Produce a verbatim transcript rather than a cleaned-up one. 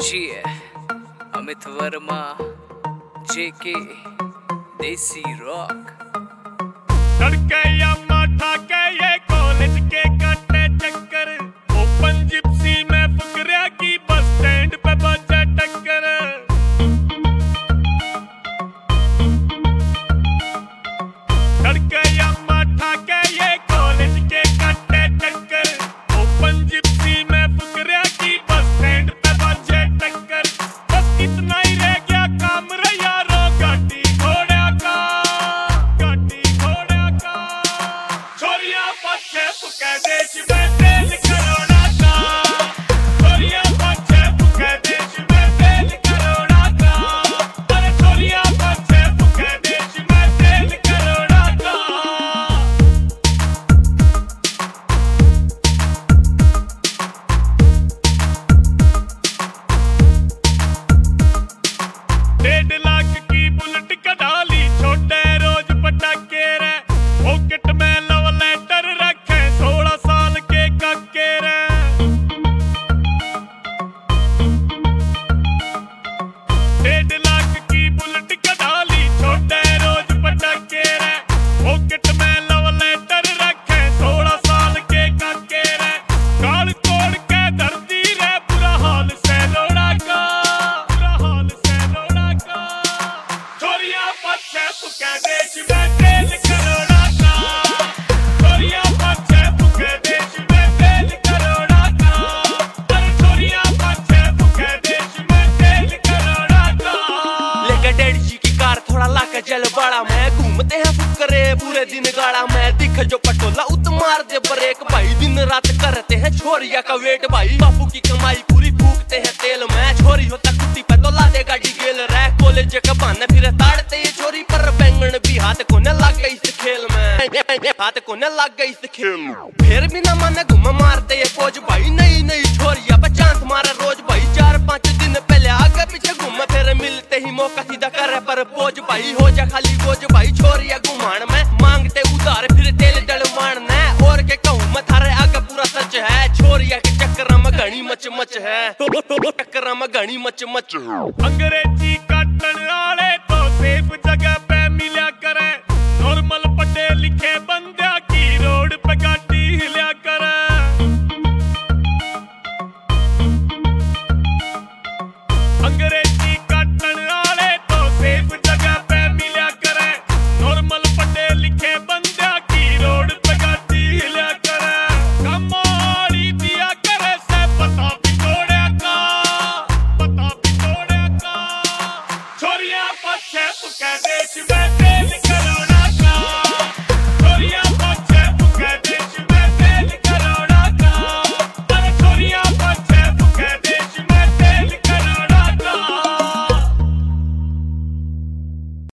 जी अमित वर्मा जेके देसी रॉक तड़के या माठा के ये कॉलेज के काटे चक्कर ओपन जिप्सी में फुकरिया की बस स्टैंड पे बजे टक्कर। तड़के या माठा के ये कॉलेज के काटे चक्कर ओपन जिप्सी में फुकरिया की बस स्टैंड पे बजे टक्कर। बस इतना ही रह गया काम रे यारो गाड़ी घोड़ा का गाड़ी घोड़ा का छोरिया पछे पुके देश में तेल करोड़ा का छोरिया पछे पुके देश में तेल करोड़ा का अरे छोरिया पछे पुके देश में तेल करोड़ा का। डेढ़ लाख की बुलेट कढ़ाली छोटे रोज पटाखे रे पॉकेट में लव लेटर रखे सोलह साल के काके रे। डेढ़ लाख की बुलेट कढ़ाली छोटे रोज पटाखे रे पॉकेट में लव लेटर रखे सोलह साल के काके रे। गाल तोड़ के धरती रे बुरा हाल से लोड़ा का बुरा हाल से लोड़ा का छोरिया पछे पुके देश में तेल करोड़ा का छोरिया पछे पुके देश में तेल करोड़ा का अरे छोरिया पछे पुके देश में तेल करोड़ा का। लेके डेढ़ जी की कार थोड़ा लाके जल बड़ा मैं घूमते हैं फुकरे पूरे दिन गाड़ा मैं दिख जो पटोला उत मार दे ब्रेक भाई दिन रात करते हैं छोरिया का वेट भाई बापू की कमाई पूरी फूकते हैं तेल में छोरी होता कुत्ती पे तो ला दे गाड़ी गेल रह कॉलेज का बहाने फिर ताड़ते ये छोरी पर बैंगन भी हाथ को न लग गई इस खेल में हाथ को न लग गई इस खेल में फिर भी न माने घूम मारते ये पोज भाई नई नई छोरिया पे चांस मारे रोज भाई चार पांच दिन पहले आगे पीछे घूम फिर मिलते ही मौका सीधा करे पर पोज भाई हो जा खाली बोझ भाई छोरिया घुमान में मांगते उधार फिर तेल डलवान ने और के कहूं मैं थारे आगे पूरा सच है छोरिया के चक्कर में घनी मच मच है चक्कर में घनी मच मच अंग्रेजी काटन वाले तो सेफ जगह पे मिला करे नॉर्मल पढ़े लिखे बंदा की रोड पे गाड़ी हिला करे। अंग्रेजी काटन वाले तो सेफ जगह पे मिला करे नॉर्मल पढ़े लिखे बंदा की रोड पे गाड़ी हिला करे। कमाली दिया करे से पता बिगोड़े का पता बिगोड़े का छोरिया पछे पुके देश में